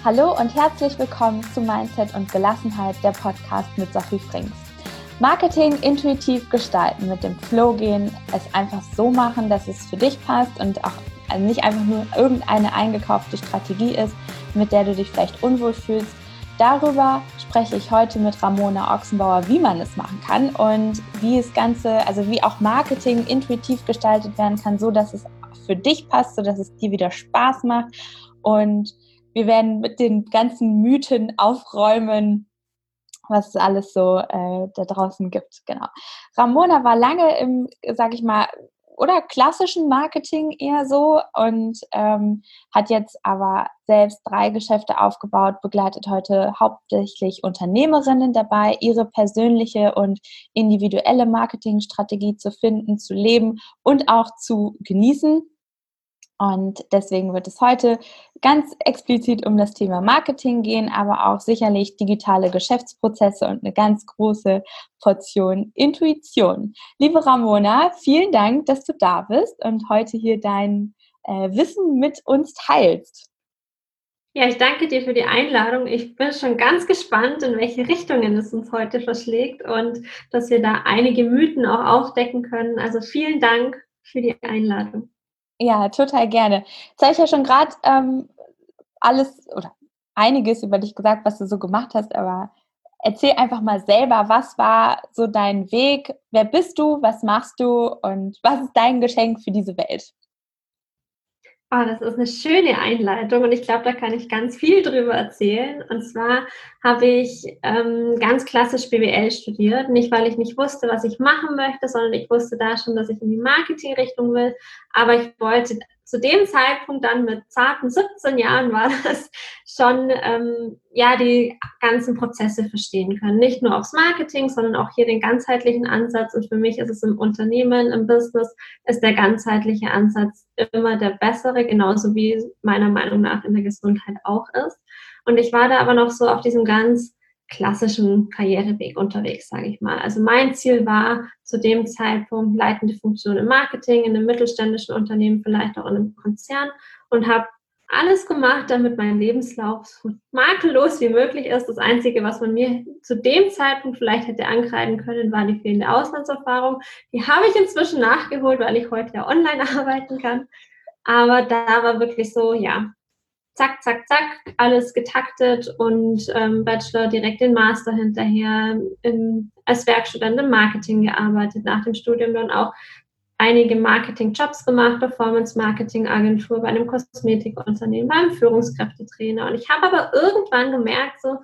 Hallo und herzlich willkommen zu Mindset und Gelassenheit, der Podcast mit Sophie Frings. Marketing intuitiv gestalten, mit dem Flow gehen, es einfach so machen, dass es für dich passt und auch nicht einfach nur irgendeine eingekaufte Strategie ist, mit der du dich vielleicht unwohl fühlst. Darüber spreche ich heute mit Ramona Ochsenbauer, wie man es machen kann und wie das Ganze, also wie auch Marketing intuitiv gestaltet werden kann, so dass es für dich passt, so dass es dir wieder Spaß macht. Und wir werden mit den ganzen Mythen aufräumen, was es alles so da draußen gibt. Genau. Ramona war lange im, sag ich mal, oder klassischen Marketing eher so und hat jetzt aber selbst 3 Geschäfte aufgebaut, begleitet heute hauptsächlich Unternehmerinnen dabei, ihre persönliche und individuelle Marketingstrategie zu finden, zu leben und auch zu genießen. Und deswegen wird es heute ganz explizit um das Thema Marketing gehen, aber auch sicherlich digitale Geschäftsprozesse und eine ganz große Portion Intuition. Liebe Ramona, vielen Dank, dass du da bist und heute hier dein Wissen mit uns teilst. Ja, ich danke dir für die Einladung. Ich bin schon ganz gespannt, in welche Richtungen es uns heute verschlägt und dass wir da einige Mythen auch aufdecken können. Also vielen Dank für die Einladung. Ja, total gerne. Jetzt habe ich ja schon gerade alles oder einiges über dich gesagt, was du so gemacht hast, aber erzähl einfach mal selber, was war so dein Weg? Wer bist du? Was machst du? Und was ist dein Geschenk für diese Welt? Oh, das ist eine schöne Einleitung und ich glaube, da kann ich ganz viel drüber erzählen. Und zwar habe ich ganz klassisch BWL studiert, nicht weil ich nicht wusste, was ich machen möchte, sondern ich wusste da schon, dass ich in die Marketingrichtung will. Aber ich wollte zu dem Zeitpunkt dann mit zarten 17 Jahren war das schon die ganzen Prozesse verstehen können. Nicht nur aufs Marketing, sondern auch hier den ganzheitlichen Ansatz. Und für mich ist es im Unternehmen, im Business, ist der ganzheitliche Ansatz immer der bessere, genauso wie meiner Meinung nach in der Gesundheit auch ist. Und ich war da aber noch so auf diesem ganz klassischen Karriereweg unterwegs, sage ich mal. Also mein Ziel war zu dem Zeitpunkt leitende Funktion im Marketing, in einem mittelständischen Unternehmen, vielleicht auch in einem Konzern und habe alles gemacht, damit mein Lebenslauf so makellos wie möglich ist. Das Einzige, was man mir zu dem Zeitpunkt vielleicht hätte ankreiden können, war die fehlende Auslandserfahrung. Die habe ich inzwischen nachgeholt, weil ich heute ja online arbeiten kann. Aber da war wirklich so, ja, zack, zack, zack, alles getaktet und Bachelor direkt den Master hinterher, als Werkstudent im Marketing gearbeitet, nach dem Studium dann auch einige Marketing-Jobs gemacht, Performance-Marketing-Agentur bei einem Kosmetikunternehmen, beim Führungskräftetrainer. Und ich habe aber irgendwann gemerkt, so,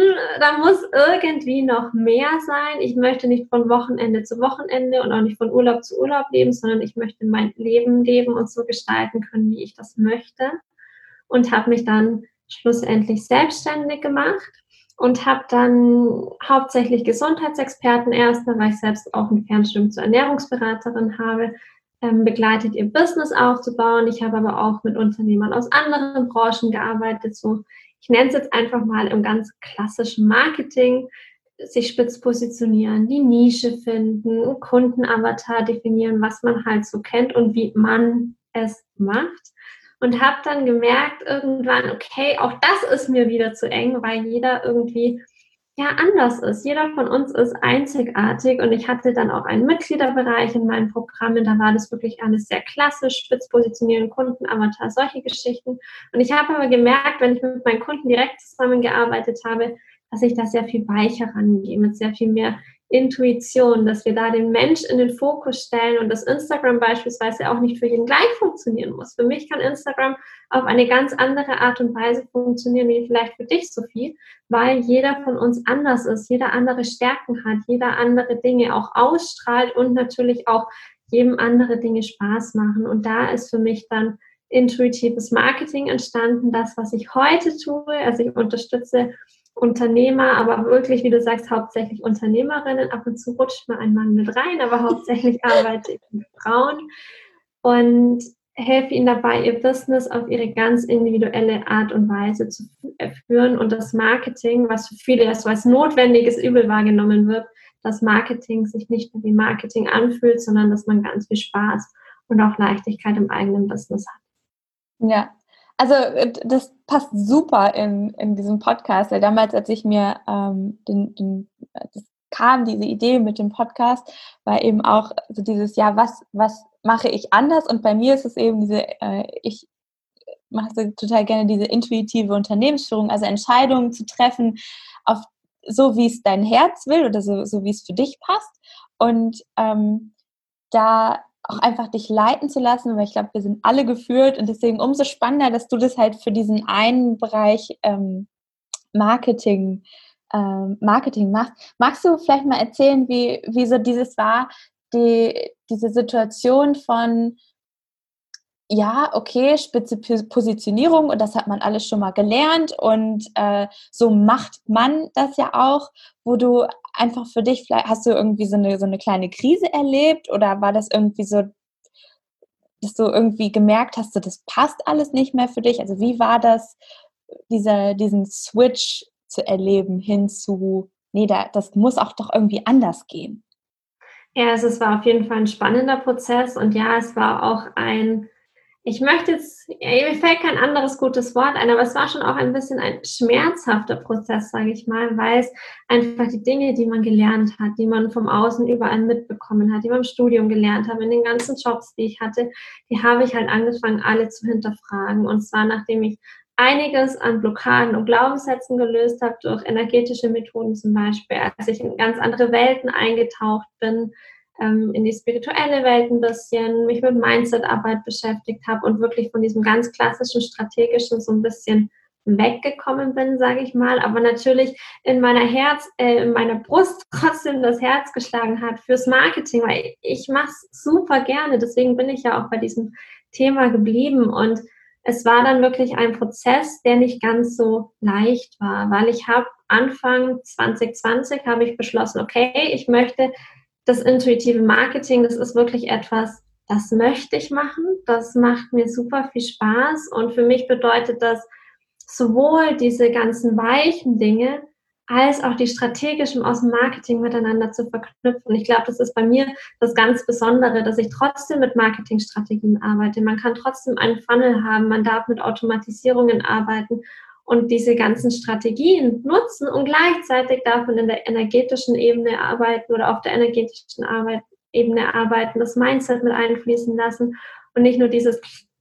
da muss irgendwie noch mehr sein. Ich möchte nicht von Wochenende zu Wochenende und auch nicht von Urlaub zu Urlaub leben, sondern ich möchte mein Leben leben und so gestalten können, wie ich das möchte. Und habe mich dann schlussendlich selbstständig gemacht und habe dann hauptsächlich Gesundheitsexperten erst, weil ich selbst auch ein Fernstudium zur Ernährungsberaterin habe, begleitet, ihr Business aufzubauen. Ich habe aber auch mit Unternehmern aus anderen Branchen gearbeitet, so ich nenne es jetzt einfach mal im ganz klassischen Marketing, sich spitz positionieren, die Nische finden, einen Kundenavatar definieren, was man halt so kennt und wie man es macht. Und habe dann gemerkt irgendwann, okay, auch das ist mir wieder zu eng, weil jeder irgendwie ja anders ist. Jeder von uns ist einzigartig und ich hatte dann auch einen Mitgliederbereich in meinen Programmen, da war das wirklich alles sehr klassisch, spitz positionieren, Kundenavatar, solche Geschichten. Und ich habe aber gemerkt, wenn ich mit meinen Kunden direkt zusammengearbeitet habe, dass ich da sehr viel weicher rangehe, mit sehr viel mehr Intuition, dass wir da den Mensch in den Fokus stellen und dass Instagram beispielsweise auch nicht für jeden gleich funktionieren muss. Für mich kann Instagram auf eine ganz andere Art und Weise funktionieren, wie vielleicht für dich, Sophie, weil jeder von uns anders ist, jeder andere Stärken hat, jeder andere Dinge auch ausstrahlt und natürlich auch jedem andere Dinge Spaß machen. Und da ist für mich dann intuitives Marketing entstanden, das, was ich heute tue. Also ich unterstütze Unternehmer, aber wirklich, wie du sagst, hauptsächlich Unternehmerinnen. Ab und zu rutscht mal ein Mann mit rein, aber hauptsächlich arbeite ich mit Frauen und helfe ihnen dabei, ihr Business auf ihre ganz individuelle Art und Weise zu führen und das Marketing, was für viele so als notwendiges Übel wahrgenommen wird, dass Marketing sich nicht mehr wie Marketing anfühlt, sondern dass man ganz viel Spaß und auch Leichtigkeit im eigenen Business hat. Ja, Also das passt super in diesem Podcast, weil damals, als ich mir das kam, diese Idee mit dem Podcast, war eben auch so dieses, ja, was mache ich anders? Und bei mir ist es eben ich mache so total gerne diese intuitive Unternehmensführung, also Entscheidungen zu treffen, auf so wie es dein Herz will oder so wie es für dich passt. Und da auch einfach dich leiten zu lassen, weil ich glaube, wir sind alle geführt und deswegen umso spannender, dass du das halt für diesen einen Bereich Marketing, Marketing machst. Magst du vielleicht mal erzählen, wie so dieses war, diese Situation von, ja, okay, spitze Positionierung und das hat man alles schon mal gelernt und so macht man das ja auch, wo du einfach für dich, vielleicht hast du irgendwie so eine kleine Krise erlebt oder war das irgendwie so, dass du irgendwie gemerkt hast, so, das passt alles nicht mehr für dich? Also wie war das, diesen Switch zu erleben hin zu, nee, das muss auch doch irgendwie anders gehen? Ja, also es war auf jeden Fall ein spannender Prozess und ja, es war auch ich möchte jetzt, mir fällt kein anderes gutes Wort ein, aber es war schon auch ein bisschen ein schmerzhafter Prozess, sage ich mal, weil es einfach die Dinge, die man gelernt hat, die man vom Außen überall mitbekommen hat, die man im Studium gelernt hat, in den ganzen Jobs, die ich hatte, die habe ich halt angefangen, alle zu hinterfragen. Und zwar, nachdem ich einiges an Blockaden und Glaubenssätzen gelöst habe, durch energetische Methoden zum Beispiel, als ich in ganz andere Welten eingetaucht bin, in die spirituelle Welt ein bisschen, mich mit Mindset-Arbeit beschäftigt habe und wirklich von diesem ganz klassischen strategischen so ein bisschen weggekommen bin, sage ich mal, aber natürlich in meiner Brust trotzdem das Herz geschlagen hat fürs Marketing, weil ich mache es super gerne, deswegen bin ich ja auch bei diesem Thema geblieben und es war dann wirklich ein Prozess, der nicht ganz so leicht war, weil ich habe Anfang 2020 habe ich beschlossen, okay, ich möchte das intuitive Marketing, das ist wirklich etwas, das möchte ich machen. Das macht mir super viel Spaß. Und für mich bedeutet das sowohl diese ganzen weichen Dinge als auch die strategischen aus dem Marketing miteinander zu verknüpfen. Und ich glaube, das ist bei mir das ganz Besondere, dass ich trotzdem mit Marketingstrategien arbeite. Man kann trotzdem einen Funnel haben, man darf mit Automatisierungen arbeiten und diese ganzen Strategien nutzen und gleichzeitig darf man in der energetischen Ebene arbeiten oder auf der energetischen Ebene arbeiten, das Mindset mit einfließen lassen und nicht nur dieses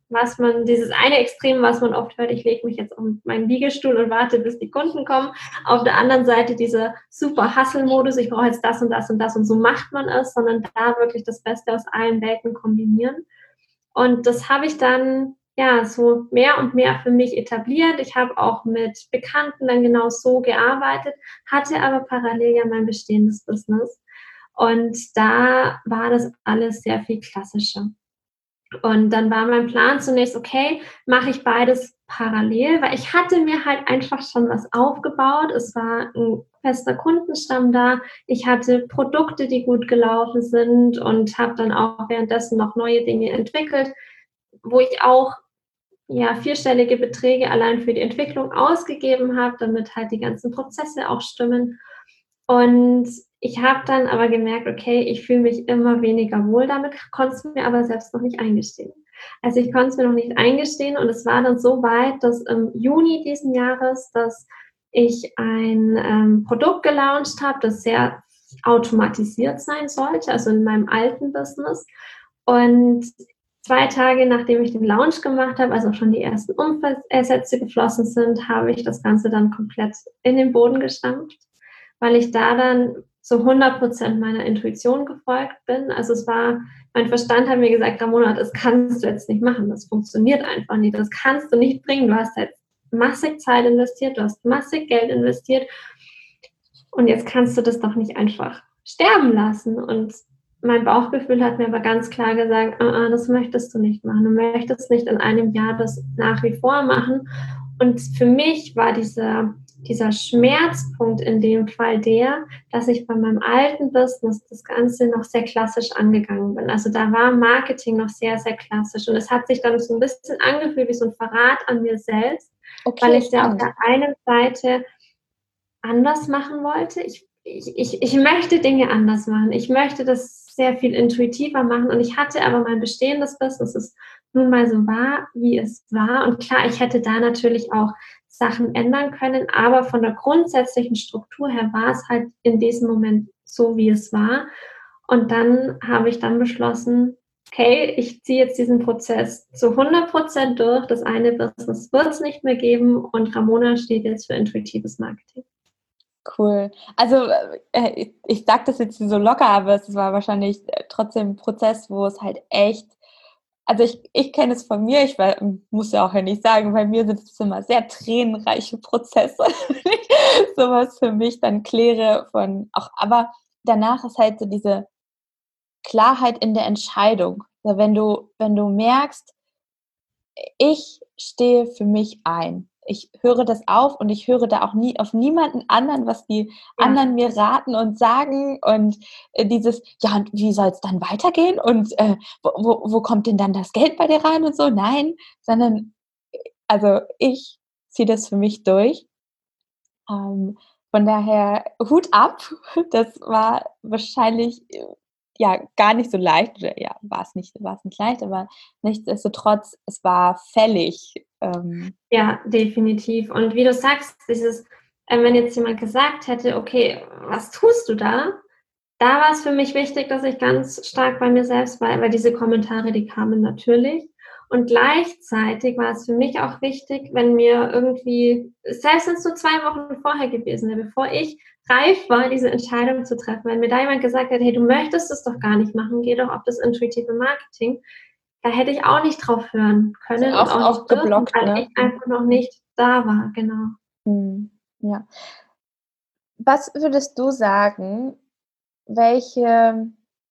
eine Extrem, was man oft hört, ich lege mich jetzt auf meinen Liegestuhl und warte, bis die Kunden kommen. Auf der anderen Seite dieser super Hustle-Modus, ich brauche jetzt das und das und das und so macht man es, sondern da wirklich das Beste aus allen Welten kombinieren. Und das habe ich dann ja so mehr und mehr für mich etabliert. Ich habe auch mit Bekannten dann genau so gearbeitet, hatte aber parallel ja mein bestehendes Business. Und da war das alles sehr viel klassischer. Und dann war mein Plan zunächst, okay, mache ich beides parallel, weil ich hatte mir halt einfach schon was aufgebaut. Es war ein fester Kundenstamm da. Ich hatte Produkte, die gut gelaufen sind und habe dann auch währenddessen noch neue Dinge entwickelt, wo ich auch ja, vierstellige Beträge allein für die Entwicklung ausgegeben habe, damit halt die ganzen Prozesse auch stimmen. Und ich habe dann aber gemerkt, okay, ich fühle mich immer weniger wohl damit, konnte es mir aber selbst noch nicht eingestehen. Also ich konnte es mir noch nicht eingestehen und es war dann so weit, dass im Juni diesen Jahres, dass ich ein Produkt gelauncht habe, das sehr automatisiert sein sollte, also in meinem alten Business. Und 2 Tage nachdem ich den Launch gemacht habe, also schon die ersten Umsätze geflossen sind, habe ich das Ganze dann komplett in den Boden gestampft, weil ich da dann zu 100% meiner Intuition gefolgt bin. Also mein Verstand hat mir gesagt, Ramona, das kannst du jetzt nicht machen, das funktioniert einfach nicht, das kannst du nicht bringen, du hast jetzt massig Zeit investiert, du hast massig Geld investiert und jetzt kannst du das doch nicht einfach sterben lassen. Und mein Bauchgefühl hat mir aber ganz klar gesagt, das möchtest du nicht machen. Du möchtest nicht in einem Jahr das nach wie vor machen. Und für mich war dieser Schmerzpunkt in dem Fall dass ich bei meinem alten Business das Ganze noch sehr klassisch angegangen bin. Also da war Marketing noch sehr, sehr klassisch. Und es hat sich dann so ein bisschen angefühlt wie so ein Verrat an mir selbst, okay, weil ich ja auf der einen Seite anders machen wollte. Ich möchte Dinge anders machen. Ich möchte das sehr viel intuitiver machen. Und ich hatte aber mein bestehendes Business, das nun mal so war, wie es war. Und klar, ich hätte da natürlich auch Sachen ändern können, aber von der grundsätzlichen Struktur her war es halt in diesem Moment so, wie es war. Und dann habe ich dann beschlossen, okay, ich ziehe jetzt diesen Prozess zu 100% durch. Das eine Business wird es nicht mehr geben und Ramona steht jetzt für intuitives Marketing. Cool. Also ich sage das jetzt so locker, aber es war wahrscheinlich trotzdem ein Prozess, wo es halt echt, also ich kenne es von mir, muss ja auch ja nicht sagen, bei mir sind es immer sehr tränenreiche Prozesse, wenn ich sowas für mich dann kläre aber danach ist halt so diese Klarheit in der Entscheidung. Also wenn du merkst, ich stehe für mich ein. Ich höre das auf und ich höre da auch nie auf niemanden anderen, was die anderen mir raten und sagen und dieses, ja, und wie soll es dann weitergehen und wo kommt denn dann das Geld bei dir rein und so? Nein, sondern also ich ziehe das für mich durch. Von daher Hut ab. Das war wahrscheinlich ja gar nicht so leicht. Oder ja, war es nicht leicht, aber nichtsdestotrotz, es war fällig. Ja, definitiv. Und wie du sagst, wenn jetzt jemand gesagt hätte, okay, was tust du da? Da war es für mich wichtig, dass ich ganz stark bei mir selbst war, weil diese Kommentare, die kamen natürlich. Und gleichzeitig war es für mich auch wichtig, wenn mir irgendwie, selbst wenn es nur 2 Wochen vorher gewesen wäre, bevor ich reif war, diese Entscheidung zu treffen, wenn mir da jemand gesagt hätte, hey, du möchtest es doch gar nicht machen, geh doch auf das intuitive Marketing, da hätte ich auch nicht drauf hören Also können und auch nicht dürfen, geblockt, weil ne? ich einfach noch nicht da war, genau. Ja. Was würdest du sagen, welche,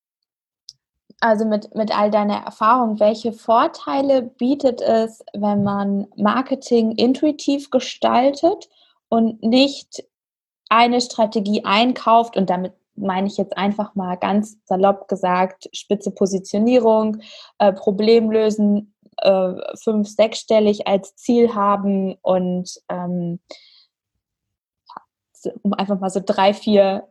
also mit all deiner Erfahrung, welche Vorteile bietet es, wenn man Marketing intuitiv gestaltet und nicht eine Strategie einkauft, und damit meine ich jetzt einfach mal ganz salopp gesagt, spitze Positionierung, Problem lösen, 5-, 6-stellig als Ziel haben und um einfach mal so 3, 4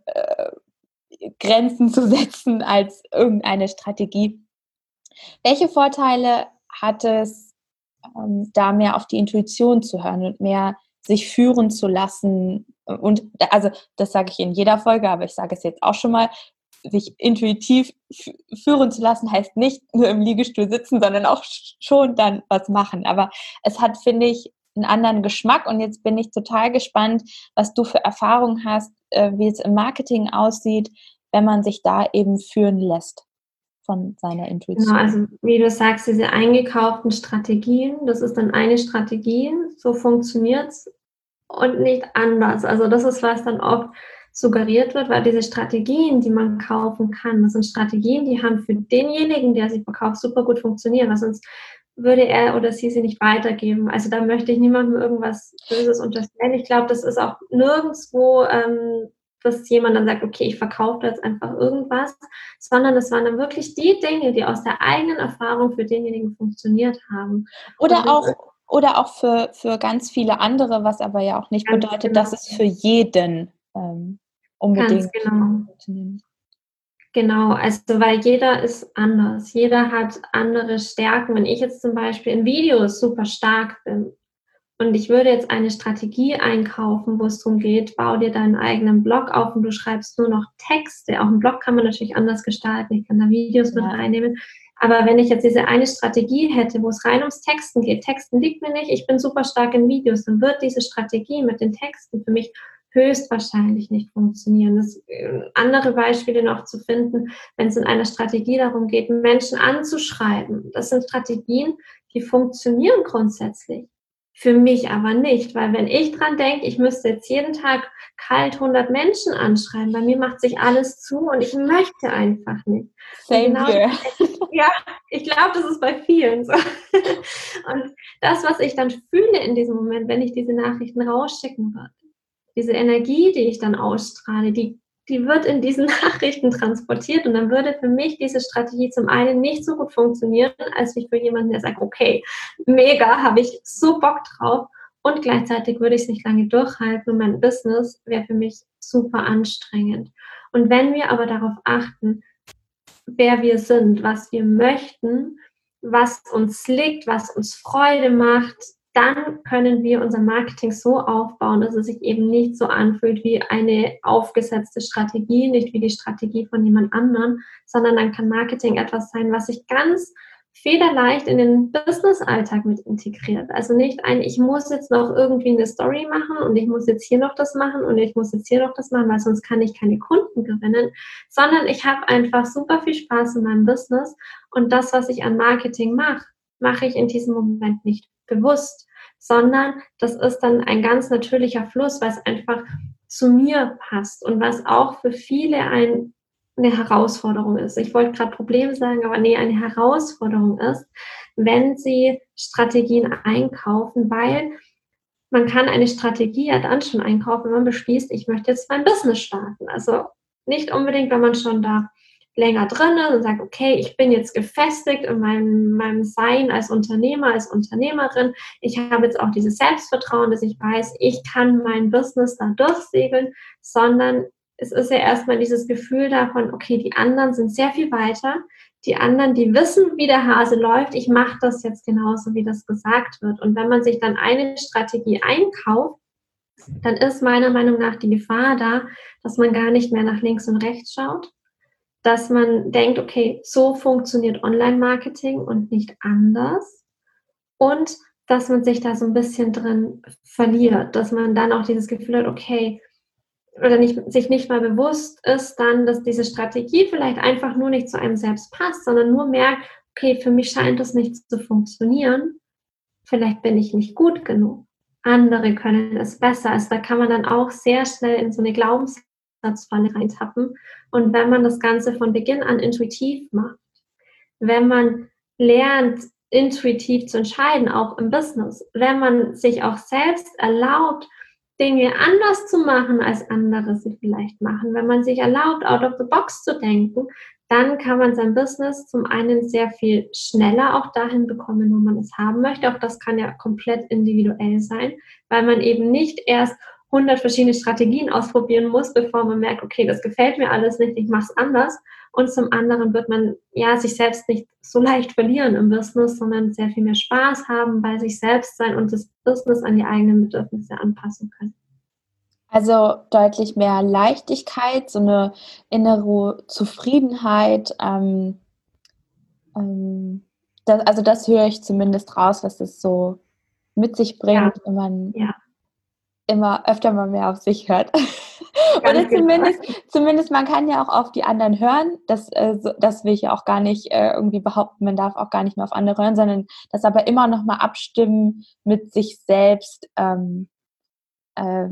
Grenzen zu setzen als irgendeine Strategie. Welche Vorteile hat es, da mehr auf die Intuition zu hören und mehr sich führen zu lassen? Und also das sage ich in jeder Folge, aber ich sage es jetzt auch schon mal, sich intuitiv führen zu lassen, heißt nicht nur im Liegestuhl sitzen, sondern auch schon dann was machen. Aber es hat, finde ich, einen anderen Geschmack und jetzt bin ich total gespannt, was du für Erfahrungen hast, wie es im Marketing aussieht, wenn man sich da eben führen lässt von seiner Intuition. Genau, also wie du sagst, diese eingekauften Strategien, das ist dann eine Strategie, so funktioniert es und nicht anders. Also das ist, was dann oft suggeriert wird, weil diese Strategien, die man kaufen kann, das sind Strategien, die haben für denjenigen, der sie verkauft, super gut funktioniert, weil sonst würde er oder sie nicht weitergeben. Also da möchte ich niemandem irgendwas Böses unterstellen. Ich glaube, das ist auch nirgendwo, dass jemand dann sagt, okay, ich verkaufe jetzt einfach irgendwas, sondern es waren dann wirklich die Dinge, die aus der eigenen Erfahrung für denjenigen funktioniert haben. Oder auch für ganz viele andere, was aber ja auch nicht bedeutet, genau. dass es für jeden unbedingt funktioniert. Genau, also weil jeder ist anders. Jeder hat andere Stärken. Wenn ich jetzt zum Beispiel in Videos super stark bin und ich würde jetzt eine Strategie einkaufen, wo es darum geht, bau dir deinen eigenen Blog auf und du schreibst nur noch Texte. Auch einen Blog kann man natürlich anders gestalten. Ich kann da Videos mit reinnehmen. Aber wenn ich jetzt diese eine Strategie hätte, wo es rein ums Texten geht, Texten liegt mir nicht, ich bin super stark in Videos, dann wird diese Strategie mit den Texten für mich höchstwahrscheinlich nicht funktionieren. Das andere Beispiele noch zu finden, wenn es in einer Strategie darum geht, Menschen anzuschreiben. Das sind Strategien, die funktionieren grundsätzlich. Für mich aber nicht, weil wenn ich dran denke, ich müsste jetzt jeden Tag kalt 100 Menschen anschreiben, bei mir macht sich alles zu und ich möchte einfach nicht. Same here. Ja, ich glaube, das ist bei vielen so. Und das, was ich dann fühle in diesem Moment, wenn ich diese Nachrichten rausschicken würde, diese Energie, die ich dann ausstrahle, die wird in diesen Nachrichten transportiert und dann würde für mich diese Strategie zum einen nicht so gut funktionieren, als wie für jemanden, der sagt, okay, mega, habe ich so Bock drauf und gleichzeitig würde ich es nicht lange durchhalten und mein Business wäre für mich super anstrengend. Und wenn wir aber darauf achten, wer wir sind, was wir möchten, was uns liegt, was uns Freude macht, dann können wir unser Marketing so aufbauen, dass es sich eben nicht so anfühlt wie eine aufgesetzte Strategie, nicht wie die Strategie von jemand anderem, sondern dann kann Marketing etwas sein, was sich ganz federleicht in den Business-Alltag mit integriert. Also nicht ich muss jetzt noch irgendwie eine Story machen und ich muss jetzt hier noch das machen und ich muss jetzt hier noch das machen, weil sonst kann ich keine Kunden gewinnen, sondern ich habe einfach super viel Spaß in meinem Business und das, was ich an Marketing mache, mache ich in diesem Moment nicht bewusst, sondern das ist dann ein ganz natürlicher Fluss, was einfach zu mir passt und was auch für viele eine Herausforderung ist. Ich wollte gerade Problem sagen, aber nee, eine Herausforderung ist, wenn Sie Strategien einkaufen, weil man kann eine Strategie ja dann schon einkaufen, wenn man beschließt, ich möchte jetzt mein Business starten. Also nicht unbedingt, wenn man schon da länger drin ist und sagt, okay, ich bin jetzt gefestigt in meinem Sein als Unternehmer, als Unternehmerin. Ich habe jetzt auch dieses Selbstvertrauen, dass ich weiß, ich kann mein Business da durchsegeln, sondern es ist ja erstmal dieses Gefühl davon, okay, die anderen sind sehr viel weiter. Die anderen, die wissen, wie der Hase läuft. Ich mache das jetzt genauso, wie das gesagt wird. Und wenn man sich dann eine Strategie einkauft, dann ist meiner Meinung nach die Gefahr da, dass man gar nicht mehr nach links und rechts schaut, dass man denkt, okay, so funktioniert Online-Marketing und nicht anders. Und dass man sich da so ein bisschen drin verliert, dass man dann auch dieses Gefühl hat, okay, oder sich nicht mal bewusst ist dann, dass diese Strategie vielleicht einfach nur nicht zu einem selbst passt, sondern nur merkt, okay, für mich scheint das nicht zu funktionieren, vielleicht bin ich nicht gut genug. Andere können es besser. Also da kann man dann auch sehr schnell in so eine Glaubenssatzfalle reintappen. Und wenn man das Ganze von Beginn an intuitiv macht, wenn man lernt, intuitiv zu entscheiden, auch im Business, wenn man sich auch selbst erlaubt, Dinge anders zu machen, als andere sie vielleicht machen, wenn man sich erlaubt, out of the box zu denken, dann kann man sein Business zum einen sehr viel schneller auch dahin bekommen, wo man es haben möchte. Auch das kann ja komplett individuell sein, weil man eben nicht erst 100 verschiedene Strategien ausprobieren muss, bevor man merkt, okay, das gefällt mir alles nicht, ich mache es anders. Und zum anderen wird man ja sich selbst nicht so leicht verlieren im Business, sondern sehr viel mehr Spaß haben, bei sich selbst sein und das Business an die eigenen Bedürfnisse anpassen können. Also deutlich mehr Leichtigkeit, so eine innere Zufriedenheit. Das höre ich zumindest raus, was es so mit sich bringt, Ja, wenn man ja, immer öfter mal mehr auf sich hört. Oder ganz genau. zumindest man kann ja auch auf die anderen hören. Das will ich ja auch gar nicht irgendwie behaupten, man darf auch gar nicht mehr auf andere hören, sondern das aber immer noch mal abstimmen mit sich selbst. Äh,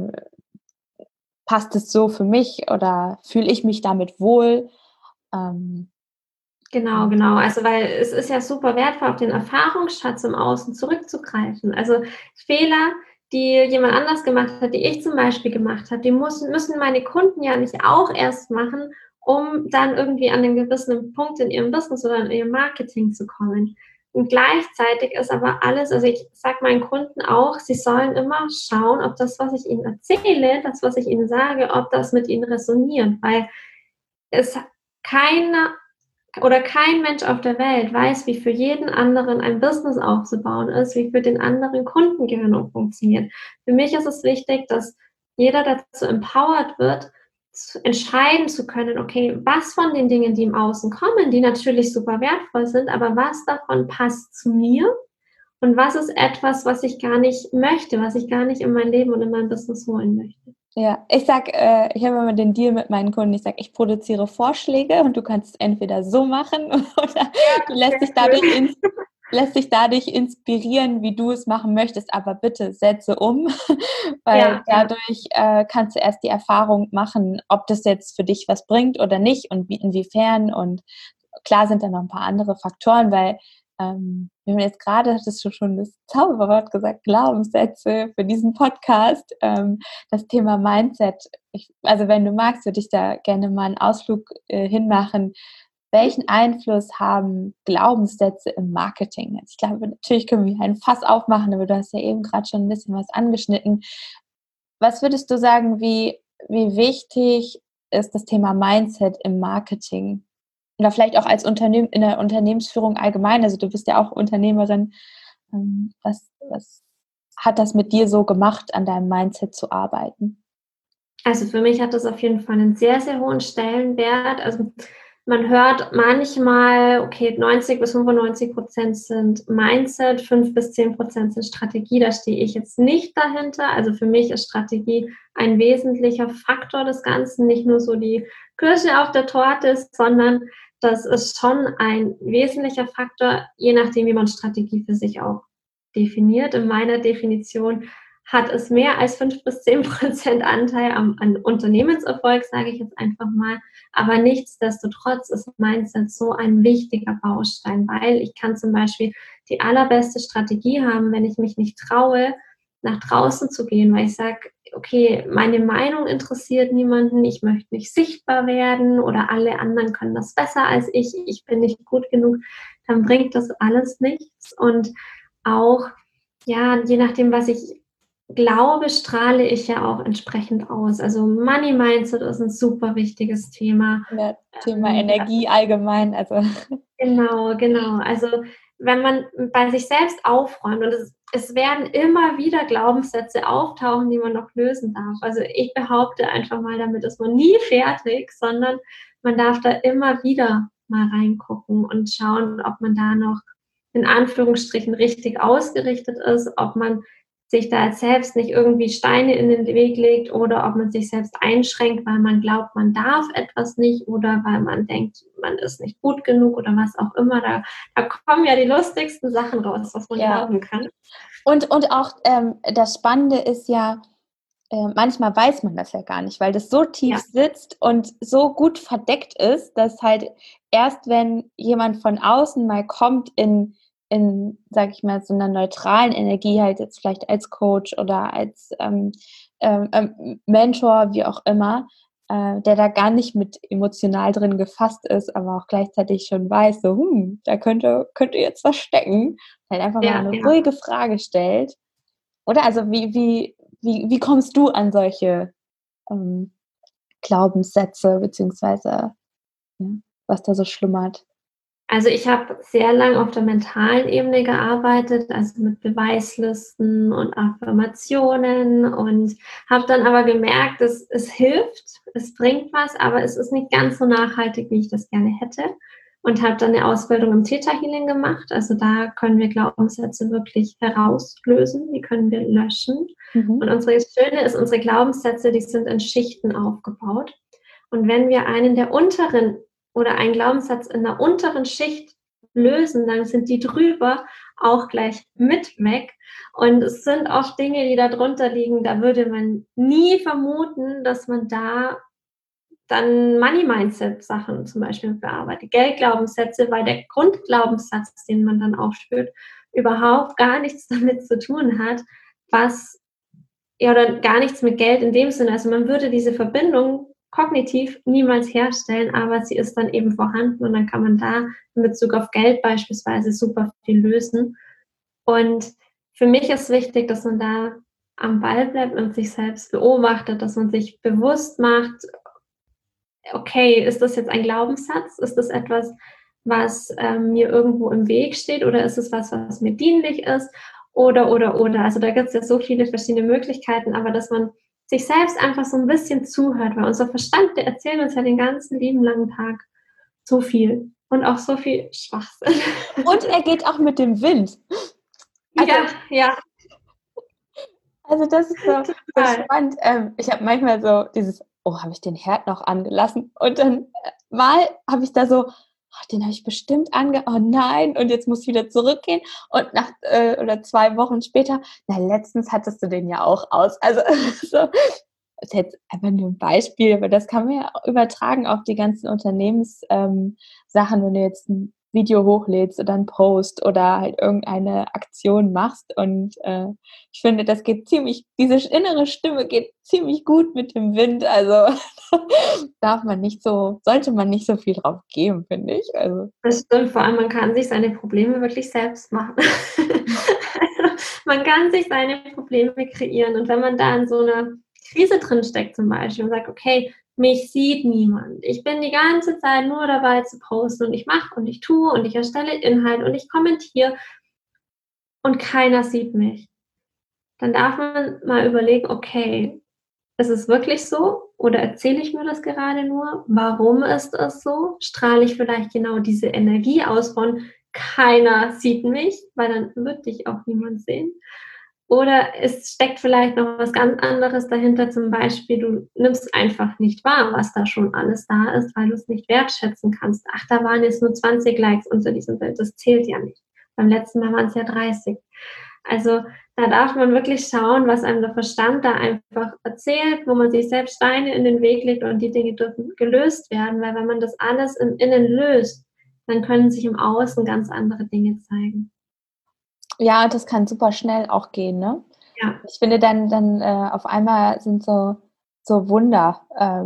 Passt es so für mich oder fühle ich mich damit wohl? Ähm, Genau. Also, weil es ist ja super wertvoll, auf den Erfahrungsschatz im Außen zurückzugreifen. Also Fehler, die jemand anders gemacht hat, die ich zum Beispiel gemacht habe, die müssen meine Kunden ja nicht auch erst machen, um dann irgendwie an einen gewissen Punkt in ihrem Business oder in ihrem Marketing zu kommen. Und gleichzeitig ist aber alles, also ich sage meinen Kunden auch, sie sollen immer schauen, ob das, was ich ihnen erzähle, das, was ich ihnen sage, ob das mit ihnen resoniert, weil es keine oder kein Mensch auf der Welt weiß, wie für jeden anderen ein Business aufzubauen ist, wie für den anderen Kundengewinnung funktioniert. Für mich ist es wichtig, dass jeder dazu empowered wird, entscheiden zu können, okay, was von den Dingen, die im Außen kommen, die natürlich super wertvoll sind, aber was davon passt zu mir und was ist etwas, was ich gar nicht möchte, was ich gar nicht in mein Leben und in mein Business holen möchte. ja, ich habe immer den Deal mit meinen Kunden, ich sage, ich produziere Vorschläge und du kannst es entweder so machen oder du lässt dich dadurch inspirieren, wie du es machen möchtest, aber bitte setze um, weil Ja, dadurch kannst du erst die Erfahrung machen, ob das jetzt für dich was bringt oder nicht und inwiefern. Und klar sind da noch ein paar andere Faktoren, weil wir haben jetzt gerade, hattest du schon das Zauberwort gesagt, Glaubenssätze für diesen Podcast, das Thema Mindset. Also wenn du magst, würde ich da gerne mal einen Ausflug hinmachen. Welchen Einfluss haben Glaubenssätze im Marketing? Ich glaube, natürlich können wir ein Fass aufmachen, aber du hast ja eben gerade schon ein bisschen was angeschnitten. Was würdest du sagen, wie wichtig ist das Thema Mindset im Marketing? oder vielleicht auch als Unternehmen, in der Unternehmensführung allgemein, also du bist ja auch Unternehmerin, was hat das mit dir so gemacht, an deinem Mindset zu arbeiten? Also für mich hat das auf jeden Fall einen sehr, sehr hohen Stellenwert. Also man hört manchmal, okay, 90-95% sind Mindset, 5-10% sind Strategie. Da stehe ich jetzt nicht dahinter. Also für mich ist Strategie ein wesentlicher Faktor des Ganzen, nicht nur so die Kirsche auf der Torte, sondern das ist schon ein wesentlicher Faktor, je nachdem, wie man Strategie für sich auch definiert. In meiner Definition hat es mehr als 5-10% Anteil an Unternehmenserfolg, sage ich jetzt einfach mal. Aber nichtsdestotrotz ist Mindset so ein wichtiger Baustein, weil ich kann zum Beispiel die allerbeste Strategie haben, wenn ich mich nicht traue, nach draußen zu gehen, weil ich sage, okay, meine Meinung interessiert niemanden, ich möchte nicht sichtbar werden oder alle anderen können das besser als ich bin nicht gut genug, dann bringt das alles nichts. Und auch, ja, je nachdem, was ich glaube, strahle ich ja auch entsprechend aus. Also Money Mindset ist ein super wichtiges Thema. Ja, Thema Energie allgemein, also Genau. Also wenn man bei sich selbst aufräumt und es werden immer wieder Glaubenssätze auftauchen, die man noch lösen darf. Also ich behaupte einfach mal, damit ist man nie fertig, sondern man darf da immer wieder mal reingucken und schauen, ob man da noch in Anführungsstrichen richtig ausgerichtet ist, ob man sich da jetzt selbst nicht irgendwie Steine in den Weg legt oder ob man sich selbst einschränkt, weil man glaubt, man darf etwas nicht oder weil man denkt, man ist nicht gut genug oder was auch immer. Da kommen ja die lustigsten Sachen raus, was man glauben kann. Und auch das Spannende ist ja, manchmal weiß man das ja gar nicht, weil das so tief sitzt und so gut verdeckt ist, dass halt erst wenn jemand von außen mal kommt in sag ich mal, so einer neutralen Energie, halt jetzt vielleicht als Coach oder als Mentor, wie auch immer, der da gar nicht mit emotional drin gefasst ist, aber auch gleichzeitig schon weiß, so, da könnte jetzt was stecken, halt einfach mal eine ruhige Frage stellt. Oder? Also wie kommst du an solche Glaubenssätze, beziehungsweise was da so schlummert? Also ich habe sehr lang auf der mentalen Ebene gearbeitet, also mit Beweislisten und Affirmationen und habe dann aber gemerkt, dass es hilft, es bringt was, aber es ist nicht ganz so nachhaltig, wie ich das gerne hätte und habe dann eine Ausbildung im Theta Healing gemacht. Also da können wir Glaubenssätze wirklich herauslösen, die können wir löschen. Und unsere Schöne ist, unsere Glaubenssätze, die sind in Schichten aufgebaut. Und wenn wir einen der unteren oder einen Glaubenssatz in der unteren Schicht lösen, dann sind die drüber auch gleich mit weg. Und es sind oft Dinge, die da drunter liegen, da würde man nie vermuten, dass man da dann Money-Mindset-Sachen zum Beispiel bearbeitet, Geldglaubenssätze, weil der Grundglaubenssatz, den man dann aufspürt, überhaupt gar nichts damit zu tun hat, oder gar nichts mit Geld in dem Sinne. Also man würde diese Verbindung kognitiv niemals herstellen, aber sie ist dann eben vorhanden und dann kann man da in Bezug auf Geld beispielsweise super viel lösen. Und für mich ist wichtig, dass man da am Ball bleibt und sich selbst beobachtet, dass man sich bewusst macht, okay, ist das jetzt ein Glaubenssatz? Ist das etwas, was mir irgendwo im Weg steht oder ist es was mir dienlich ist? Oder. Also da gibt es ja so viele verschiedene Möglichkeiten, aber dass man sich selbst einfach so ein bisschen zuhört, weil unser Verstand, der erzählt uns ja den ganzen lieben langen Tag so viel und auch so viel Schwachsinn. Und er geht auch mit dem Wind. Also, ja. Also das ist so spannend. Ich habe manchmal so dieses, habe ich den Herd noch angelassen? Und dann mal habe ich da so, den habe ich bestimmt oh nein, und jetzt muss ich wieder zurückgehen. Und nach oder 2 Wochen später, letztens hattest du den ja auch aus. Also so, das ist jetzt einfach nur ein Beispiel, aber das kann man ja auch übertragen auf die ganzen Unternehmenssachen, wenn du jetzt ein Video hochlädst oder einen Post oder halt irgendeine Aktion machst. Und ich finde, diese innere Stimme geht ziemlich gut mit dem Wind. Also sollte man nicht so viel drauf geben, finde ich. Also. Das stimmt, vor allem man kann sich seine Probleme wirklich selbst machen. Man kann sich seine Probleme kreieren und wenn man da in so einer Krise drin steckt zum Beispiel und sagt, okay, mich sieht niemand. Ich bin die ganze Zeit nur dabei zu posten und ich mache und ich tue und ich erstelle Inhalt und ich kommentiere und keiner sieht mich. Dann darf man mal überlegen, okay, ist es wirklich so oder erzähle ich mir das gerade nur? Warum ist es so? Strahle ich vielleicht genau diese Energie aus von keiner sieht mich, weil dann wird dich auch niemand sehen. Oder es steckt vielleicht noch was ganz anderes dahinter, zum Beispiel, du nimmst einfach nicht wahr, was da schon alles da ist, weil du es nicht wertschätzen kannst. Ach, da waren jetzt nur 20 Likes unter diesem Bild, das zählt ja nicht. Beim letzten Mal waren es ja 30. Also da darf man wirklich schauen, was einem der Verstand da einfach erzählt, wo man sich selbst Steine in den Weg legt und die Dinge dürfen gelöst werden, weil wenn man das alles im Innen löst, dann können sich im Außen ganz andere Dinge zeigen. Ja, und das kann super schnell auch gehen, ne? Ja. Ich finde dann auf einmal sind so Wunder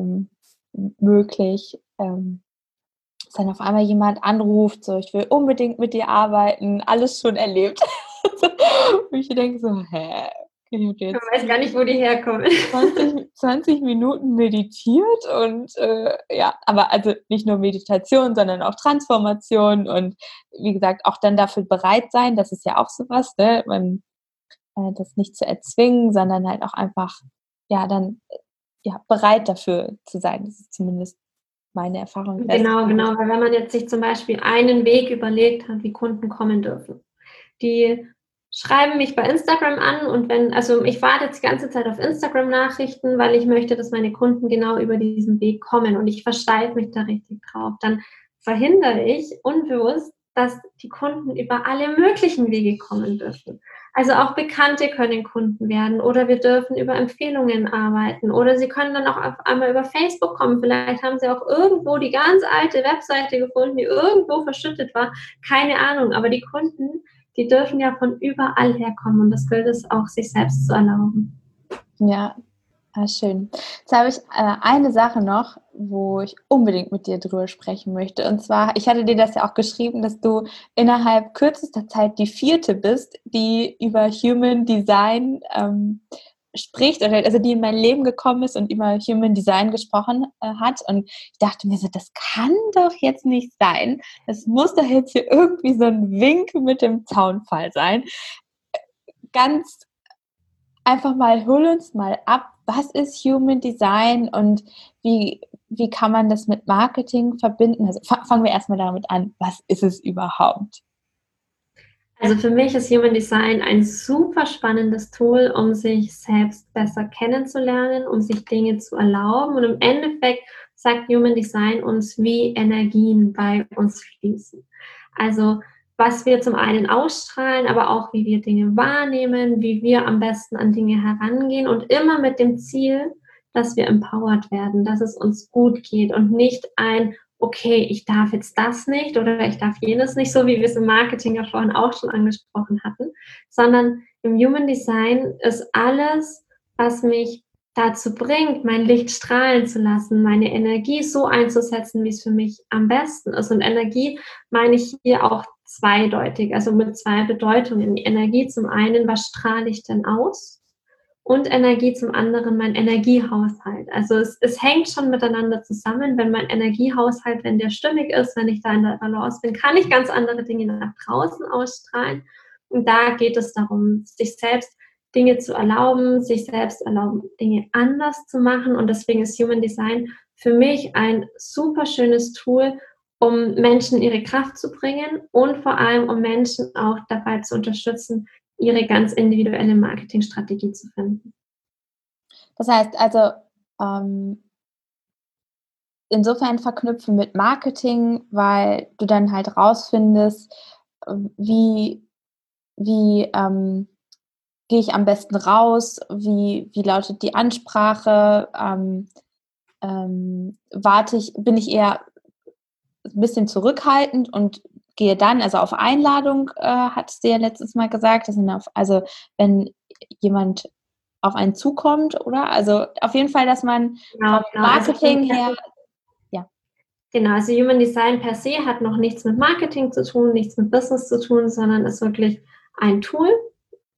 möglich, dass dann auf einmal jemand anruft, so, ich will unbedingt mit dir arbeiten, alles schon erlebt. Und ich denke so, hä? Ich habe Man jetzt weiß gar nicht, wo die herkommen. 20 Minuten meditiert und ja, aber also nicht nur Meditation, sondern auch Transformation und wie gesagt, auch dann dafür bereit sein, das ist ja auch sowas, ne? Das nicht zu erzwingen, sondern halt auch einfach, ja, dann ja, bereit dafür zu sein. Das ist zumindest meine Erfahrung. Genau, weil wenn man jetzt sich zum Beispiel einen Weg überlegt hat, wie Kunden kommen dürfen. Die schreiben mich bei Instagram an und also ich warte jetzt die ganze Zeit auf Instagram-Nachrichten, weil ich möchte, dass meine Kunden genau über diesen Weg kommen und ich versteife mich da richtig drauf. Dann verhindere ich unbewusst, dass die Kunden über alle möglichen Wege kommen dürfen. Also auch Bekannte können Kunden werden oder wir dürfen über Empfehlungen arbeiten oder sie können dann auch auf einmal über Facebook kommen. Vielleicht haben sie auch irgendwo die ganz alte Webseite gefunden, die irgendwo verschüttet war. Keine Ahnung, aber die Kunden, die dürfen ja von überall herkommen und das gilt es auch, sich selbst zu erlauben. Ja, schön. Jetzt habe ich eine Sache noch, wo ich unbedingt mit dir drüber sprechen möchte. Und zwar, ich hatte dir das ja auch geschrieben, dass du innerhalb kürzester Zeit die 4. bist, die über Human Design spricht, oder also die in mein Leben gekommen ist und über Human Design gesprochen hat. Und ich dachte mir so, das kann doch jetzt nicht sein. Es muss doch jetzt hier irgendwie so ein Wink mit dem Zaunfall sein. Ganz einfach mal, hol uns mal ab, was ist Human Design und wie kann man das mit Marketing verbinden? Also fangen wir erstmal damit an, was ist es überhaupt? Also für mich ist Human Design ein super spannendes Tool, um sich selbst besser kennenzulernen, um sich Dinge zu erlauben. Und im Endeffekt sagt Human Design uns, wie Energien bei uns fließen. Also was wir zum einen ausstrahlen, aber auch wie wir Dinge wahrnehmen, wie wir am besten an Dinge herangehen und immer mit dem Ziel, dass wir empowered werden, dass es uns gut geht und nicht ein okay, ich darf jetzt das nicht oder ich darf jenes nicht, so wie wir es im Marketing ja vorhin auch schon angesprochen hatten, sondern im Human Design ist alles, was mich dazu bringt, mein Licht strahlen zu lassen, meine Energie so einzusetzen, wie es für mich am besten ist. Und Energie meine ich hier auch zweideutig, also mit 2 Bedeutungen. Die Energie zum einen, was strahle ich denn aus? Und Energie zum anderen mein Energiehaushalt. Also es hängt schon miteinander zusammen, wenn mein Energiehaushalt, wenn der stimmig ist, wenn ich da in der Balance bin, kann ich ganz andere Dinge nach draußen ausstrahlen. Und da geht es darum, sich selbst Dinge zu erlauben, sich selbst erlauben, Dinge anders zu machen. Und deswegen ist Human Design für mich ein super schönes Tool, um Menschen ihre Kraft zu bringen und vor allem, um Menschen auch dabei zu unterstützen, ihre ganz individuelle Marketingstrategie zu finden. Das heißt also, insofern verknüpfen mit Marketing, weil du dann halt rausfindest, wie gehe ich am besten raus, wie lautet die Ansprache, bin ich eher ein bisschen zurückhaltend und gehe dann, also auf Einladung, hattest du ja letztes Mal gesagt, also wenn jemand auf einen zukommt, oder? Also auf jeden Fall, dass man vom Marketing her, ja. Genau, also Human Design per se hat noch nichts mit Marketing zu tun, nichts mit Business zu tun, sondern ist wirklich ein Tool,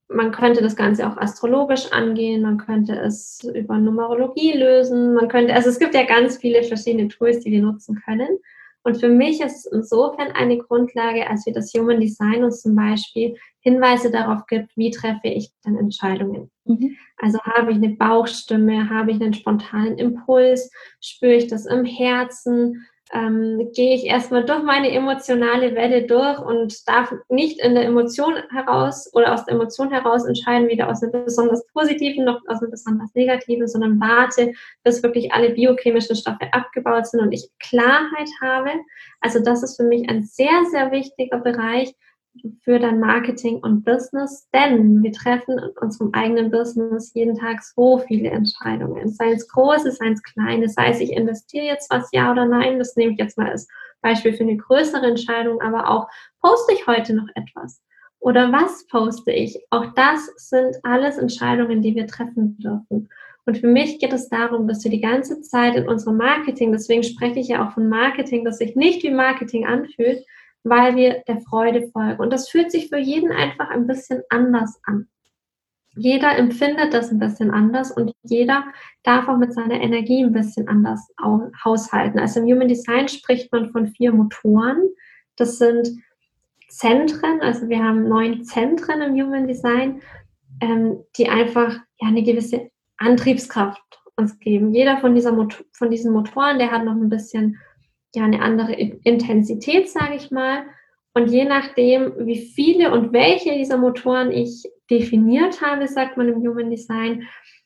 man könnte das Ganze auch astrologisch angehen, man könnte es über Numerologie lösen, also es gibt ja ganz viele verschiedene Tools, die wir nutzen können. Und für mich ist es insofern eine Grundlage, als wie das Human Design uns zum Beispiel Hinweise darauf gibt, wie treffe ich dann Entscheidungen. Also habe ich eine Bauchstimme, habe ich einen spontanen Impuls, spüre ich das im Herzen, gehe ich erstmal durch meine emotionale Welle durch und darf nicht in der Emotion heraus oder aus der Emotion heraus entscheiden, weder aus einer besonders positiven noch aus einer besonders negativen, sondern warte, bis wirklich alle biochemischen Stoffe abgebaut sind und ich Klarheit habe. Also das ist für mich ein sehr, sehr wichtiger Bereich für dein Marketing und Business, denn wir treffen in unserem eigenen Business jeden Tag so viele Entscheidungen, sei es große, sei es kleine, sei es ich investiere jetzt was, ja oder nein, das nehme ich jetzt mal als Beispiel für eine größere Entscheidung, aber auch, poste ich heute noch etwas oder was poste ich? Auch das sind alles Entscheidungen, die wir treffen dürfen. Und für mich geht es darum, dass wir die ganze Zeit in unserem Marketing, deswegen spreche ich ja auch von Marketing, das sich nicht wie Marketing anfühlt, weil wir der Freude folgen. Und das fühlt sich für jeden einfach ein bisschen anders an. Jeder empfindet das ein bisschen anders und jeder darf auch mit seiner Energie ein bisschen anders haushalten. Also im Human Design spricht man von 4 Motoren. Das sind Zentren, also wir haben 9 Zentren im Human Design, die einfach eine gewisse Antriebskraft uns geben. Jeder von diesen Motoren, der hat noch ein bisschen eine andere Intensität, sage ich mal. Und je nachdem, wie viele und welche dieser Motoren ich definiert habe, sagt man im Human Design,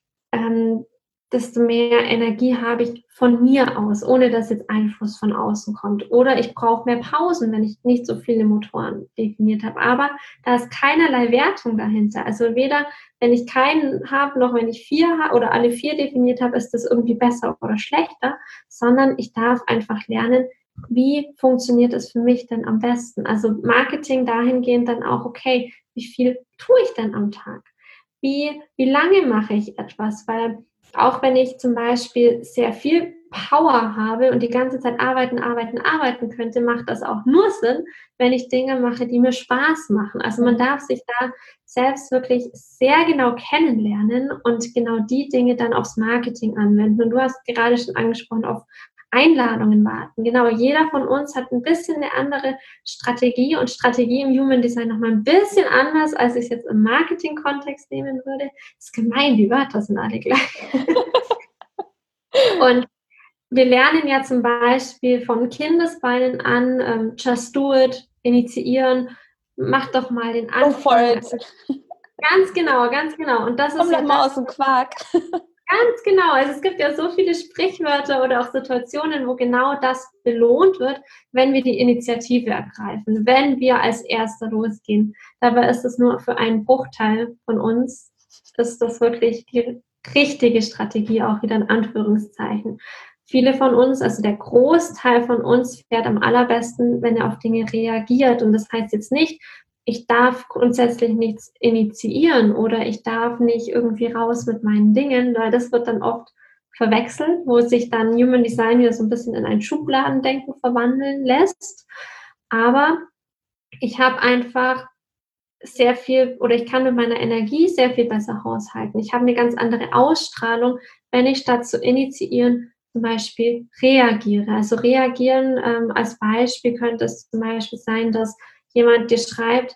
desto mehr Energie habe ich von mir aus, ohne dass jetzt Einfluss von außen kommt. Oder ich brauche mehr Pausen, wenn ich nicht so viele Motoren definiert habe. Aber da ist keinerlei Wertung dahinter. Also weder, wenn ich keinen habe, noch wenn ich 4 habe oder alle 4 definiert habe, ist das irgendwie besser oder schlechter, sondern ich darf einfach lernen, wie funktioniert es für mich denn am besten? Also Marketing dahingehend dann auch, okay, wie viel tue ich denn am Tag? Wie lange mache ich etwas? Weil auch wenn ich zum Beispiel sehr viel Power habe und die ganze Zeit arbeiten könnte, macht das auch nur Sinn, wenn ich Dinge mache, die mir Spaß machen. Also man darf sich da selbst wirklich sehr genau kennenlernen und genau die Dinge dann aufs Marketing anwenden. Und du hast gerade schon angesprochen, auf Einladungen warten. Genau, jeder von uns hat ein bisschen eine andere Strategie und Strategie im Human Design nochmal ein bisschen anders, als ich es jetzt im Marketing-Kontext nehmen würde. Das ist gemein, die Wörter sind alle gleich. Und wir lernen ja zum Beispiel von Kindesbeinen an, just do it, initiieren, mach doch mal den Anfang. Go for it. Ganz genau, ganz genau. Und das Komm ist doch ja mal aus dem Quark. Ganz genau. Also es gibt ja so viele Sprichwörter oder auch Situationen, wo genau das belohnt wird, wenn wir die Initiative ergreifen, wenn wir als Erster losgehen. Dabei ist es nur für einen Bruchteil von uns, ist das wirklich die richtige Strategie, auch wieder in Anführungszeichen. Viele von uns, also der Großteil von uns fährt am allerbesten, wenn er auf Dinge reagiert. Und das heißt jetzt nicht, ich darf grundsätzlich nichts initiieren oder ich darf nicht irgendwie raus mit meinen Dingen, weil das wird dann oft verwechselt, wo sich dann Human Design wieder so ein bisschen in ein Schubladendenken verwandeln lässt. Aber ich habe einfach sehr viel oder ich kann mit meiner Energie sehr viel besser haushalten. Ich habe eine ganz andere Ausstrahlung, wenn ich statt zu initiieren zum Beispiel reagiere. Also reagieren als Beispiel könnte es zum Beispiel sein, dass jemand dir schreibt,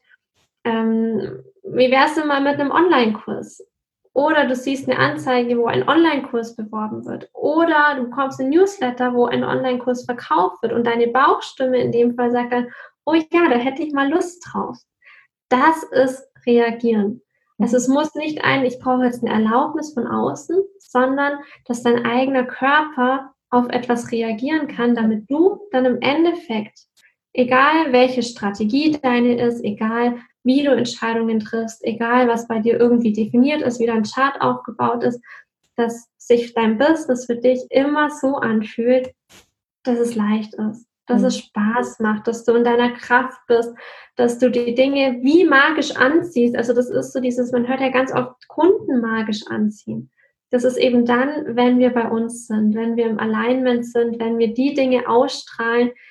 wie wär's denn mal mit einem Online-Kurs? Oder du siehst eine Anzeige, wo ein Online-Kurs beworben wird. Oder du bekommst ein Newsletter, wo ein Online-Kurs verkauft wird. Und deine Bauchstimme in dem Fall sagt dann, oh ja, da hätte ich mal Lust drauf. Das ist reagieren. Also es muss nicht ich brauche jetzt eine Erlaubnis von außen, sondern dass dein eigener Körper auf etwas reagieren kann, damit du dann im Endeffekt, egal welche Strategie deine ist, egal wie du Entscheidungen triffst, egal was bei dir irgendwie definiert ist, wie dein Chart aufgebaut ist, dass sich dein Business für dich immer so anfühlt, dass es leicht ist, dass es Spaß macht, dass du in deiner Kraft bist, dass du die Dinge wie magisch anziehst. Also das ist so dieses, man hört ja ganz oft Kunden magisch anziehen. Das ist eben dann, wenn wir bei uns sind, wenn wir im Alignment sind, wenn wir die Dinge ausstrahlen,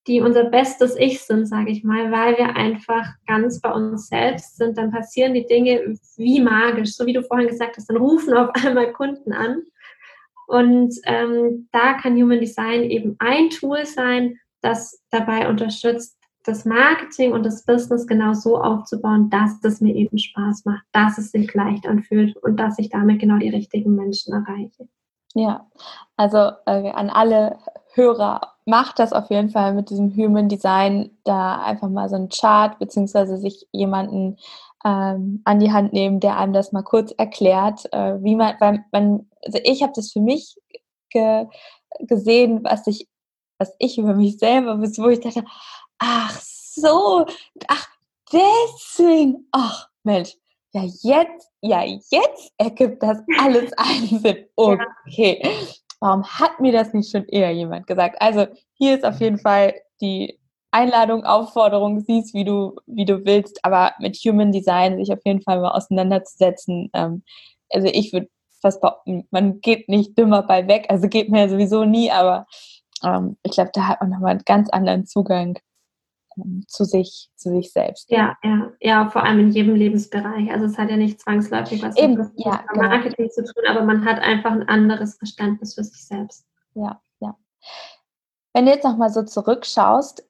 die unser bestes Ich sind, sage ich mal, weil wir einfach ganz bei uns selbst sind, dann passieren die Dinge wie magisch, so wie du vorhin gesagt hast, dann rufen auf einmal Kunden an. Und da kann Human Design eben ein Tool sein, das dabei unterstützt, das Marketing und das Business genau so aufzubauen, dass es mir eben Spaß macht, dass es sich leicht anfühlt und dass ich damit genau die richtigen Menschen erreiche. Ja, also an alle Hörer, macht das auf jeden Fall mit diesem Human Design, da einfach mal so einen Chart beziehungsweise sich jemanden an die Hand nehmen, der einem das mal kurz erklärt, wie man, also ich habe das für mich gesehen, was ich über mich selber, wo ich dachte, ach so, ach deswegen, ach Mensch, jetzt ergibt das alles einen Sinn. Okay, warum hat mir das nicht schon eher jemand gesagt? Also hier ist auf jeden Fall die Einladung, Aufforderung, siehst, wie du willst, aber mit Human Design sich auf jeden Fall mal auseinanderzusetzen. Also ich würde fast behaupten, man geht nicht dümmer bei weg, also geht mir ja sowieso nie, aber ich glaube, da hat man nochmal einen ganz anderen Zugang zu sich selbst. Ja, vor allem in jedem Lebensbereich. Also es hat ja nicht zwangsläufig was mit Marketing zu tun, aber man hat einfach ein anderes Verständnis für sich selbst. Ja. Wenn du jetzt nochmal so zurückschaust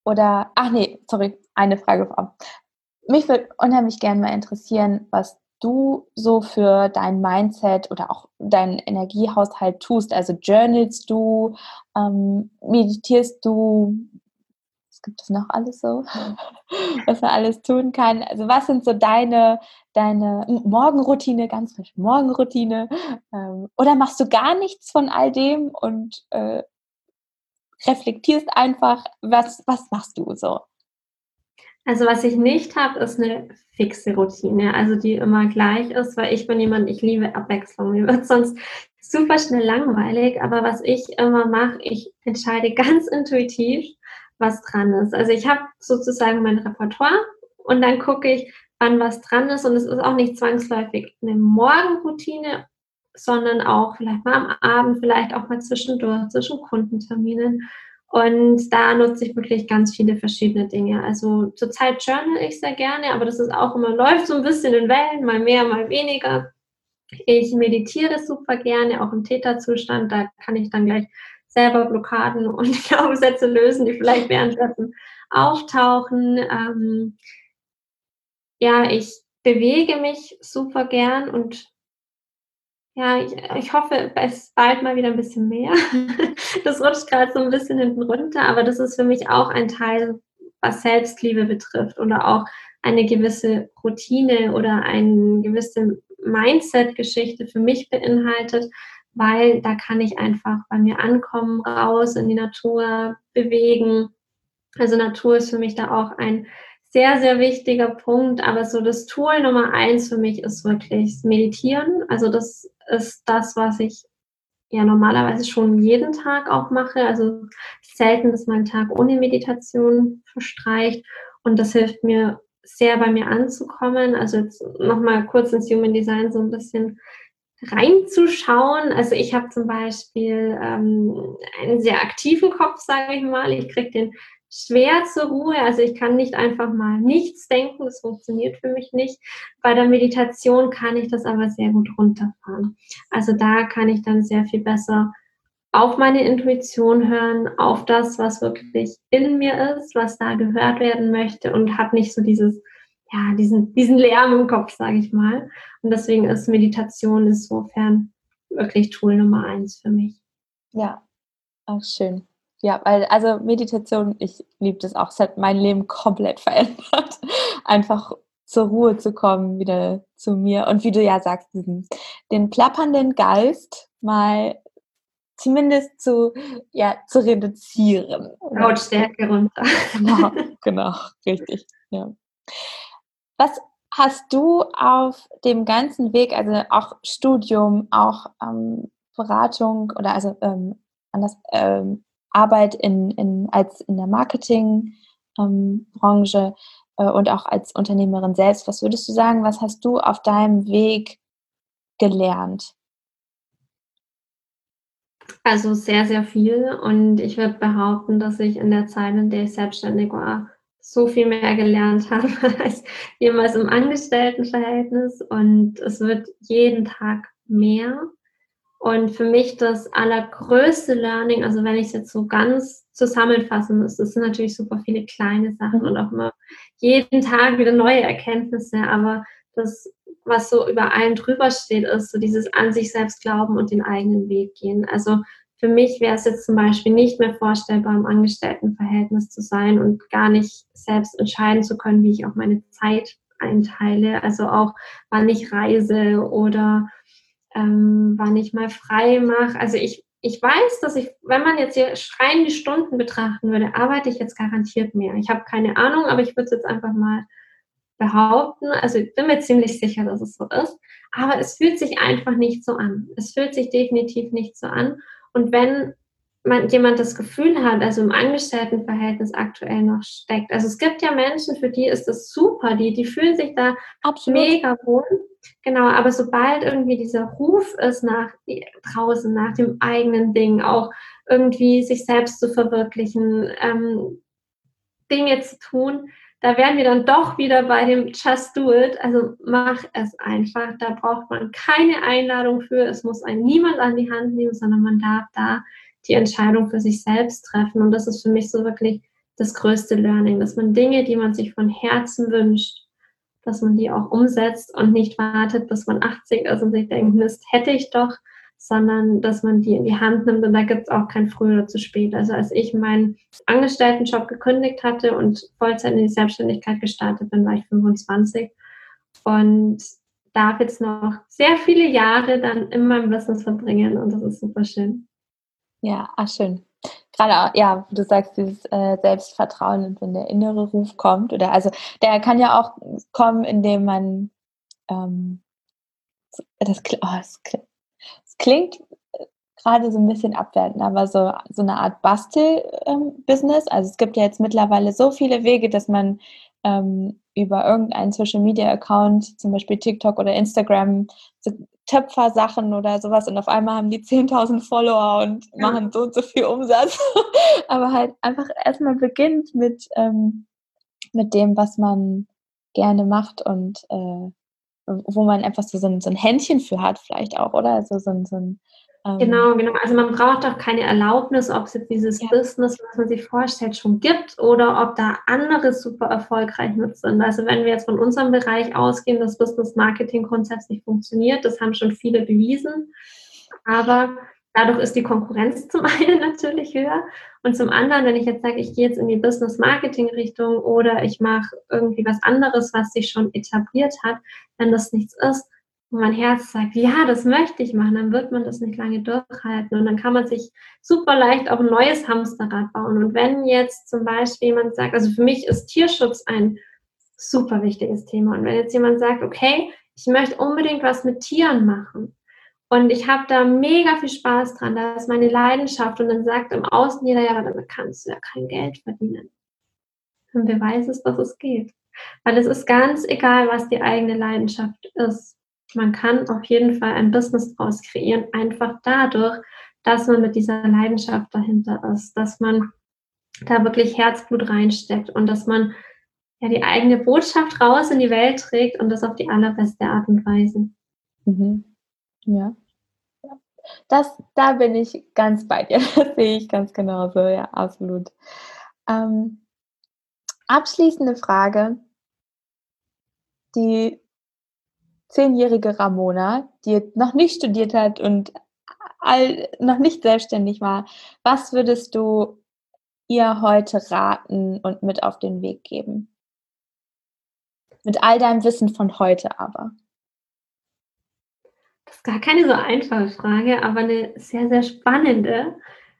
eine Frage vorab. Mich würde unheimlich gerne mal interessieren, was du so für dein Mindset oder auch deinen Energiehaushalt tust. Also journalst du, meditierst du, was gibt es noch alles so, was man alles tun kann? Also was sind so deine Morgenroutine, ganz frisch Morgenroutine, oder machst du gar nichts von all dem und reflektierst einfach, was machst du so? Also was ich nicht habe, ist eine fixe Routine, also die immer gleich ist, weil ich bin jemand, ich liebe Abwechslung. Mir wird sonst super schnell langweilig, aber was ich immer mache, ich entscheide ganz intuitiv, was dran ist. Also ich habe sozusagen mein Repertoire und dann gucke ich, wann was dran ist, und es ist auch nicht zwangsläufig eine Morgenroutine, sondern auch vielleicht mal am Abend, vielleicht auch mal zwischendurch, zwischen Kundenterminen. Und da nutze ich wirklich ganz viele verschiedene Dinge. Also zurzeit journal ich sehr gerne, aber das ist auch immer, läuft so ein bisschen in Wellen, mal mehr, mal weniger. Ich meditiere super gerne, auch im Theta-Zustand. Da kann ich dann gleich selber Blockaden und Glaubenssätze lösen, die vielleicht währenddessen auftauchen. Ich bewege mich super gern und ja, ich hoffe, es bald mal wieder ein bisschen mehr. Das rutscht gerade so ein bisschen hinten runter, aber das ist für mich auch ein Teil, was Selbstliebe betrifft oder auch eine gewisse Routine oder eine gewisse Mindset-Geschichte für mich beinhaltet, weil da kann ich einfach bei mir ankommen, raus in die Natur, bewegen. Also Natur ist für mich da auch ein sehr, sehr wichtiger Punkt, aber so das Tool Nummer 1 für mich ist wirklich das Meditieren. Also das ist das, was ich ja normalerweise schon jeden Tag auch mache. Also selten, dass mein Tag ohne Meditation verstreicht, und das hilft mir sehr, bei mir anzukommen. Also jetzt nochmal kurz ins Human Design so ein bisschen reinzuschauen. Also ich habe zum Beispiel einen sehr aktiven Kopf, sage ich mal. Ich kriege den schwer zur Ruhe. Also ich kann nicht einfach mal nichts denken. Das funktioniert für mich nicht. Bei der Meditation kann ich das aber sehr gut runterfahren. Also da kann ich dann sehr viel besser auf meine Intuition hören, auf das, was wirklich in mir ist, was da gehört werden möchte, und habe nicht so diesen Lärm im Kopf, sage ich mal. Und deswegen ist Meditation insofern wirklich Tool Nummer 1 für mich. Ja, auch schön. Ja, weil, also Meditation, ich liebe das auch. Es hat mein Leben komplett verändert. Einfach zur Ruhe zu kommen, wieder zu mir. Und wie du ja sagst, den plappernden Geist mal zumindest zu reduzieren. Lautstärke runter. Genau, richtig. Ja. Was hast du auf dem ganzen Weg, also auch Studium, auch Beratung oder also anders, Arbeit als in der Marketingbranche und auch als Unternehmerin selbst, was würdest du sagen, was hast du auf deinem Weg gelernt? Also sehr, sehr viel. Und ich würde behaupten, dass ich in der Zeit, in der ich selbstständig war, so viel mehr gelernt habe als jemals im Angestelltenverhältnis. Und es wird jeden Tag mehr. Und für mich das allergrößte Learning, also wenn ich es jetzt so ganz zusammenfassen muss, das sind natürlich super viele kleine Sachen und auch immer jeden Tag wieder neue Erkenntnisse, aber das, was so über allem drüber steht, ist so dieses an sich selbst glauben und den eigenen Weg gehen. Also für mich wäre es jetzt zum Beispiel nicht mehr vorstellbar, im Angestelltenverhältnis zu sein und gar nicht selbst entscheiden zu können, wie ich auch meine Zeit einteile, also auch wann ich reise oder wann ich mal frei mache. Also ich weiß, dass ich, wenn man jetzt hier rein die Stunden betrachten würde, arbeite ich jetzt garantiert mehr. Ich habe keine Ahnung, aber ich würde es jetzt einfach mal behaupten. Also ich bin mir ziemlich sicher, dass es so ist. Aber es fühlt sich einfach nicht so an. Es fühlt sich definitiv nicht so an. Und wenn jemand das Gefühl hat, also im Angestelltenverhältnis aktuell noch steckt, also es gibt ja Menschen, für die ist das super, die fühlen sich da Absolut. mega wohl. Genau, aber sobald irgendwie dieser Ruf ist nach draußen, nach dem eigenen Ding, auch irgendwie sich selbst zu verwirklichen, Dinge zu tun, da wären wir dann doch wieder bei dem Just Do It. Also mach es einfach. Da braucht man keine Einladung für. Es muss einen niemand an die Hand nehmen, sondern man darf da die Entscheidung für sich selbst treffen. Und das ist für mich so wirklich das größte Learning, dass man Dinge, die man sich von Herzen wünscht, dass man die auch umsetzt und nicht wartet, bis man 80 ist und sich denkt, Mist, hätte ich doch, sondern dass man die in die Hand nimmt und da gibt es auch kein früher oder zu spät. Also als ich meinen Angestelltenjob gekündigt hatte und Vollzeit in die Selbstständigkeit gestartet bin, war ich 25 und darf jetzt noch sehr viele Jahre dann in meinem Business verbringen und das ist super schön. Ja, schön. Gerade, ja, du sagst, dieses Selbstvertrauen und wenn der innere Ruf kommt, oder also der kann ja auch kommen, indem man das klingt gerade so ein bisschen abwertend, aber so eine Art Bastel-Business. Also es gibt ja jetzt mittlerweile so viele Wege, dass man über irgendeinen Social-Media-Account, zum Beispiel TikTok oder Instagram, so Töpfer-Sachen oder sowas und auf einmal haben die 10.000 Follower und machen so und so viel Umsatz. Aber halt einfach erstmal beginnt mit dem, was man gerne macht und wo man einfach so ein Händchen für hat vielleicht auch, oder? Also so ein Genau, genau. Also man braucht auch keine Erlaubnis, ob es jetzt dieses ja. Business, was man sich vorstellt, schon gibt oder ob da andere super erfolgreich mit sind. Also wenn wir jetzt von unserem Bereich ausgehen, dass Business Marketing grundsätzlich funktioniert, das haben schon viele bewiesen, aber dadurch ist die Konkurrenz zum einen natürlich höher und zum anderen, wenn ich jetzt sage, ich gehe jetzt in die Business Marketing Richtung oder ich mache irgendwie was anderes, was sich schon etabliert hat, wenn das nichts ist, und mein Herz sagt, ja, das möchte ich machen, dann wird man das nicht lange durchhalten und dann kann man sich super leicht auch ein neues Hamsterrad bauen. Und wenn jetzt zum Beispiel jemand sagt, also für mich ist Tierschutz ein super wichtiges Thema und wenn jetzt jemand sagt, okay, ich möchte unbedingt was mit Tieren machen und ich habe da mega viel Spaß dran, das ist meine Leidenschaft und dann sagt im Außen jeder, ja, aber damit kannst du ja kein Geld verdienen. Und wer weiß es, dass es geht. Weil es ist ganz egal, was die eigene Leidenschaft ist. Man kann auf jeden Fall ein Business draus kreieren, einfach dadurch, dass man mit dieser Leidenschaft dahinter ist, dass man da wirklich Herzblut reinsteckt und dass man ja die eigene Botschaft raus in die Welt trägt und das auf die allerbeste Art und Weise. Mhm. Ja. Da bin ich ganz bei dir. Das sehe ich ganz genauso, ja, absolut. Abschließende Frage. Die 10-jährige Ramona, die noch nicht studiert hat und noch nicht selbstständig war, was würdest du ihr heute raten und mit auf den Weg geben? Mit all deinem Wissen von heute aber. Das ist gar keine so einfache Frage, aber eine sehr, sehr spannende.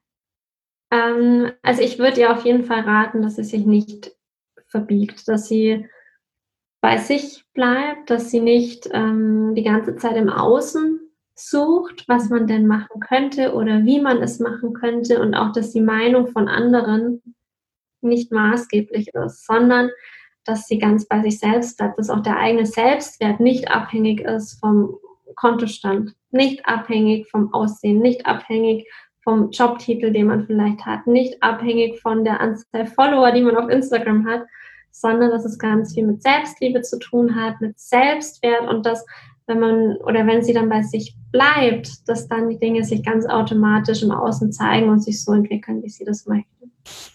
Also ich würde ihr auf jeden Fall raten, dass sie sich nicht verbiegt, dass sie bei sich bleibt, dass sie nicht die ganze Zeit im Außen sucht, was man denn machen könnte oder wie man es machen könnte und auch, dass die Meinung von anderen nicht maßgeblich ist, sondern dass sie ganz bei sich selbst bleibt, dass auch der eigene Selbstwert nicht abhängig ist vom Kontostand, nicht abhängig vom Aussehen, nicht abhängig vom Jobtitel, den man vielleicht hat, nicht abhängig von der Anzahl Follower, die man auf Instagram hat, sondern dass es ganz viel mit Selbstliebe zu tun hat, mit Selbstwert und dass, wenn sie dann bei sich bleibt, dass dann die Dinge sich ganz automatisch im Außen zeigen und sich so entwickeln, wie sie das möchte.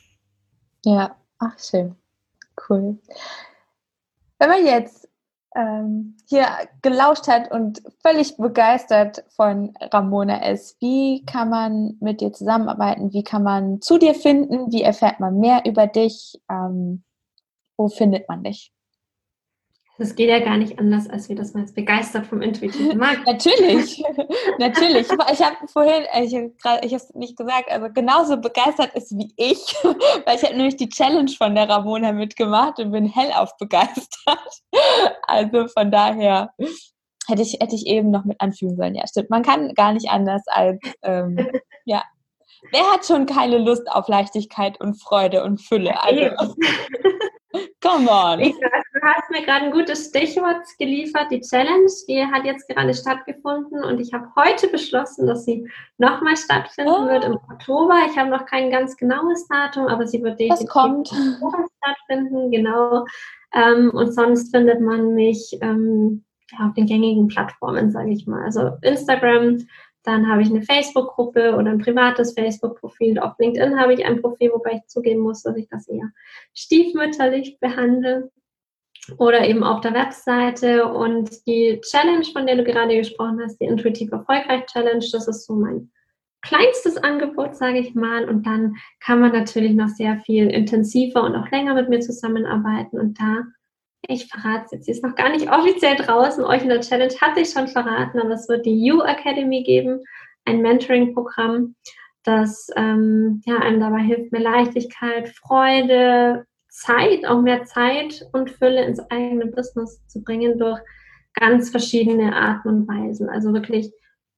Ja, ach schön, cool. Wenn man jetzt hier gelauscht hat und völlig begeistert von Ramona ist, wie kann man mit dir zusammenarbeiten? Wie kann man zu dir finden? Wie erfährt man mehr über dich? Wo findet man dich? Das geht ja gar nicht anders, als wir das mal jetzt begeistert vom intuitiven Marketing. Natürlich. Ich habe vorhin, ich habe es nicht gesagt, also genauso begeistert ist wie ich, weil ich habe nämlich die Challenge von der Ramona mitgemacht und bin hellauf begeistert. Also von daher hätte ich eben noch mit anfügen sollen. Ja, stimmt. Man kann gar nicht anders als, ja. Wer hat schon keine Lust auf Leichtigkeit und Freude und Fülle? Also, come on. Du hast mir gerade ein gutes Stichwort geliefert. Die Challenge, die hat jetzt gerade stattgefunden und ich habe heute beschlossen, dass sie nochmal stattfinden wird im Oktober. Ich habe noch kein ganz genaues Datum, aber sie wird definitiv im Oktober stattfinden, genau. Und sonst findet man mich auf den gängigen Plattformen, sage ich mal. Also Instagram, dann habe ich eine Facebook-Gruppe oder ein privates Facebook-Profil. Auf LinkedIn habe ich ein Profil, wobei ich zugeben muss, dass ich das eher stiefmütterlich behandle. Oder eben auf der Webseite. Und die Challenge, von der du gerade gesprochen hast, die Intuitiv Erfolgreich Challenge, das ist so mein kleinstes Angebot, sage ich mal. Und dann kann man natürlich noch sehr viel intensiver und auch länger mit mir zusammenarbeiten. Und da, ich verrate es jetzt, sie ist noch gar nicht offiziell draußen, euch in der Challenge hatte ich schon verraten, aber es wird die You Academy geben, ein Mentoring-Programm, das einem dabei hilft, mehr Leichtigkeit, Freude, Zeit, auch mehr Zeit und Fülle ins eigene Business zu bringen durch ganz verschiedene Arten und Weisen. Also wirklich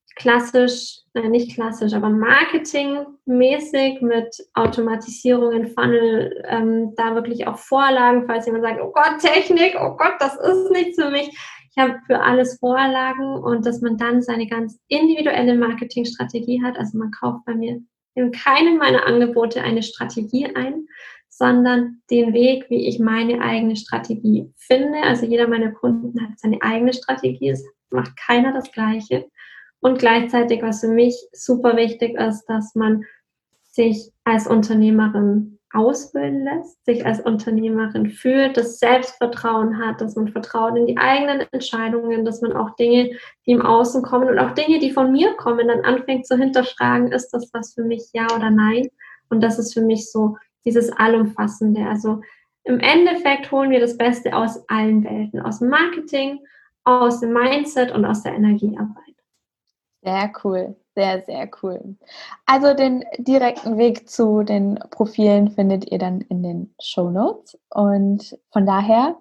nicht klassisch, aber marketingmäßig mit Automatisierungen, Funnel, da wirklich auch Vorlagen, falls jemand sagt, oh Gott, Technik, oh Gott, das ist nichts für mich. Ich habe für alles Vorlagen und dass man dann seine ganz individuelle Marketingstrategie hat. Also man kauft bei mir in keinem meiner Angebote eine Strategie ein, sondern den Weg, wie ich meine eigene Strategie finde. Also jeder meiner Kunden hat seine eigene Strategie, es macht keiner das Gleiche. Und gleichzeitig, was für mich super wichtig ist, dass man sich als Unternehmerin ausbilden lässt, sich als Unternehmerin fühlt, das Selbstvertrauen hat, dass man vertraut in die eigenen Entscheidungen, dass man auch Dinge, die im Außen kommen und auch Dinge, die von mir kommen, dann anfängt zu hinterfragen, ist das was für mich, ja oder nein? Und das ist für mich so dieses Allumfassende. Also im Endeffekt holen wir das Beste aus allen Welten, aus dem Marketing, aus dem Mindset und aus der Energiearbeit. Sehr cool, sehr, sehr cool. Also den direkten Weg zu den Profilen findet ihr dann in den Shownotes. Und von daher,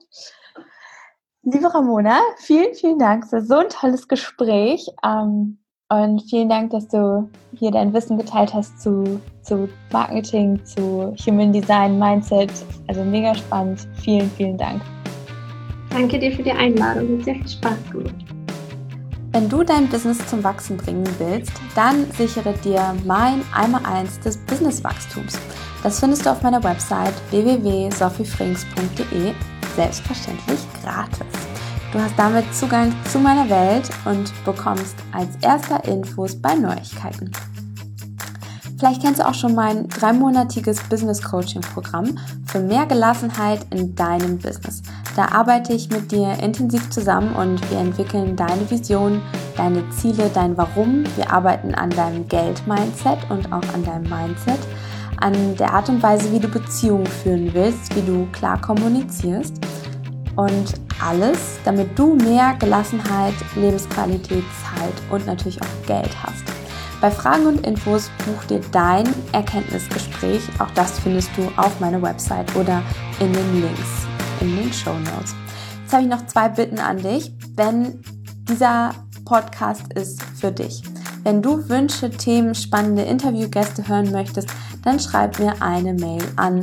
liebe Ramona, vielen, vielen Dank für so ein tolles Gespräch. Und vielen Dank, dass du hier dein Wissen geteilt hast zu Marketing, zu Human Design, Mindset. Also mega spannend. Vielen, vielen Dank. Danke dir für die Einladung. Hat sehr viel Spaß gemacht. Wenn du dein Business zum Wachsen bringen willst, dann sichere dir mein Einmaleins des Businesswachstums. Das findest du auf meiner Website www.sophiefrings.de, selbstverständlich gratis. Du hast damit Zugang zu meiner Welt und bekommst als erster Infos bei Neuigkeiten. Vielleicht kennst du auch schon mein 3-monatiges Business-Coaching-Programm für mehr Gelassenheit in deinem Business. Da arbeite ich mit dir intensiv zusammen und wir entwickeln deine Vision, deine Ziele, dein Warum. Wir arbeiten an deinem Geld-Mindset und auch an deinem Mindset, an der Art und Weise, wie du Beziehungen führen willst, wie du klar kommunizierst und alles, damit du mehr Gelassenheit, Lebensqualität, Zeit und natürlich auch Geld hast. Bei Fragen und Infos buch dir dein Erkenntnisgespräch. Auch das findest du auf meiner Website oder in den Links in den Shownotes. Jetzt habe ich noch 2 Bitten an dich, wenn dieser Podcast ist für dich. Wenn du Wünsche, Themen, spannende Interviewgäste hören möchtest, dann schreib mir eine Mail an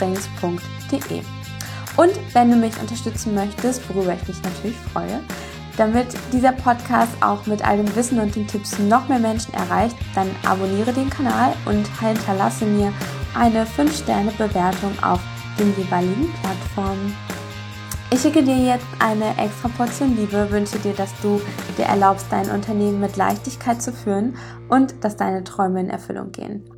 mail@sophiefrings.de. Und wenn du mich unterstützen möchtest, worüber ich mich natürlich freue, Damit dieser Podcast auch mit all dem Wissen und den Tipps noch mehr Menschen erreicht, dann abonniere den Kanal und hinterlasse mir eine 5-Sterne-Bewertung auf den jeweiligen Plattformen. Ich schicke dir jetzt eine extra Portion Liebe, wünsche dir, dass du dir erlaubst, dein Unternehmen mit Leichtigkeit zu führen und dass deine Träume in Erfüllung gehen.